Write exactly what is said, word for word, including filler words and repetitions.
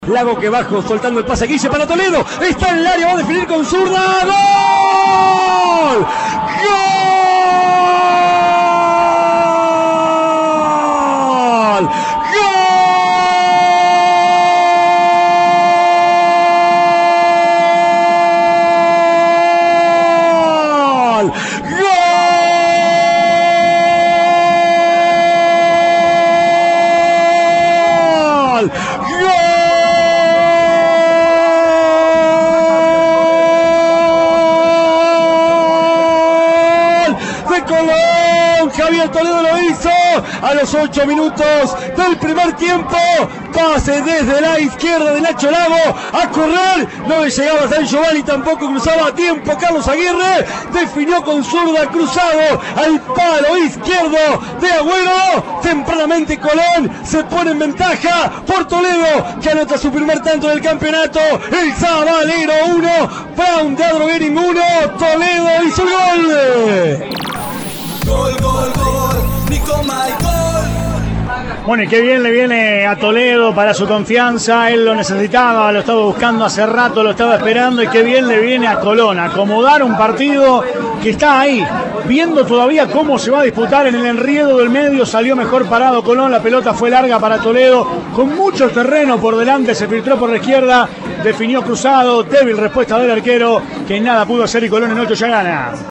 Lago que bajo, soltando el pase Guille para Toledo. Está en el área, va a definir con zurda. ¡Gol! ¡Gol! ¡Gol! ¡Gol! De Colón, Javier Toledo lo hizo a los ocho minutos del primer tiempo. Pase desde la izquierda de Nacho Lago a correr, no le llegaba San Giovanni, tampoco cruzaba a tiempo Carlos Aguirre, definió con zurda, cruzado al palo izquierdo de Agüero. Tempranamente Colón se pone en ventaja por Toledo, que anota su primer tanto del campeonato. El Zabalero uno, Brown de Adrogué uno, Toledo hizo el gol. Gol, gol, gol, Nico Michael. Bueno, y qué bien le viene a Toledo para su confianza. Él lo necesitaba, lo estaba buscando hace rato, lo estaba esperando. Y qué bien le viene a Colón acomodar un partido que está ahí, viendo todavía cómo se va a disputar en el enriedo del medio. Salió mejor parado Colón, la pelota fue larga para Toledo, con mucho terreno por delante, se filtró por la izquierda, definió cruzado, débil respuesta del arquero, que nada pudo hacer y Colón en ocho ya gana.